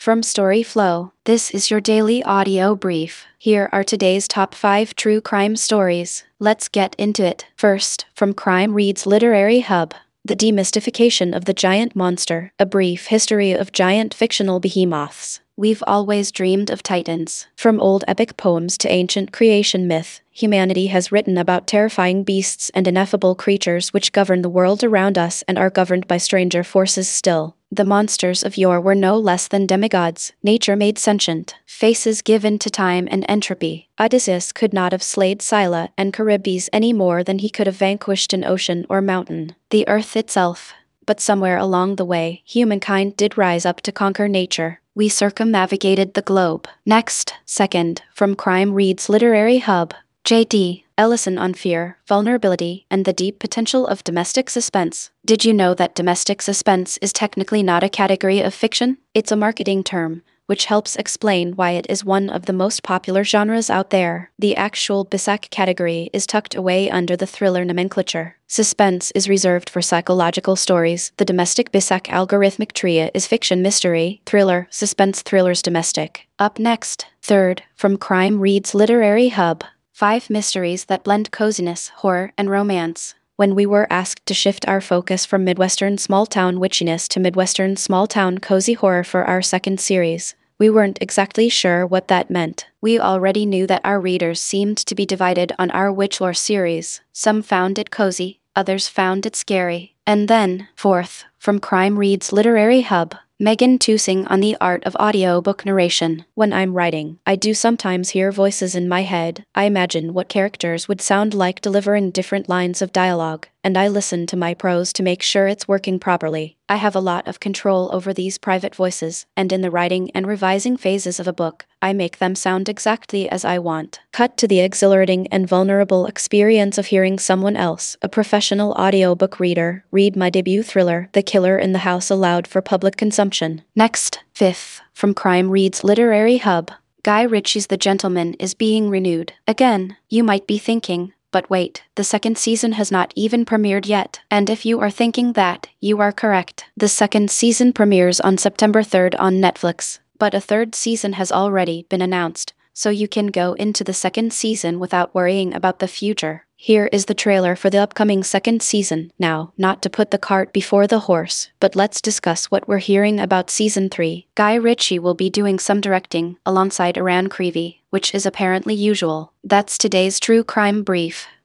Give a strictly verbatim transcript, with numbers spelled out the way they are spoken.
From StoryFlow, this is your daily audio brief. Here are today's top five true crime stories. Let's get into it. First, from Crime Reads Literary Hub, The Demystification of the Giant Monster, a brief history of giant fictional behemoths. We've always dreamed of titans. From old epic poems to ancient creation myth, humanity has written about terrifying beasts and ineffable creatures which govern the world around us and are governed by stranger forces still. The monsters of yore were no less than demigods, nature made sentient, faces given to time and entropy. Odysseus could not have slayed Scylla and Charybdis any more than he could have vanquished an ocean or mountain, the earth itself. But somewhere along the way, humankind did rise up to conquer nature. We circumnavigated the globe. Next, second, from Crime Reads Literary Hub, J D Ellison on fear, vulnerability, and the deep potential of domestic suspense. Did you know that domestic suspense is technically not a category of fiction? It's a marketing term, which helps explain why it is one of the most popular genres out there. The actual B S A C category is tucked away under the thriller nomenclature. Suspense is reserved for psychological stories. The domestic B S A C algorithmic tria is fiction, mystery, thriller, suspense, thrillers, domestic. Up next, third, from Crime Reads Literary Hub, Five Mysteries That Blend Coziness, Horror, and Romance. When we were asked to shift our focus from Midwestern small-town witchiness to Midwestern small-town cozy horror for our second series, we weren't exactly sure what that meant. We already knew that our readers seemed to be divided on our witch lore series. Some found it cozy, others found it scary. And then, fourth, from Crime Reads Literary Hub, Megan Tusing on the art of audiobook narration. When I'm writing, I do sometimes hear voices in my head. I imagine what characters would sound like delivering different lines of dialogue, and I listen to my prose to make sure it's working properly. I have a lot of control over these private voices, and in the writing and revising phases of a book, I make them sound exactly as I want. Cut to the exhilarating and vulnerable experience of hearing someone else, a professional audiobook reader, read my debut thriller, The Killer in the House, aloud for public consumption. Next, fifth, from Crime Reads Literary Hub, Guy Ritchie's The Gentleman is being renewed. Again, you might be thinking, but wait, the second season has not even premiered yet. And if you are thinking that, you are correct. The second season premieres on September third on Netflix. But a third season has already been announced, so you can go into the second season without worrying about the future. Here is the trailer for the upcoming second season. Now, not to put the cart before the horse, but let's discuss what we're hearing about season three. Guy Ritchie will be doing some directing, alongside Iran Creevy, which is apparently usual. That's today's true crime brief.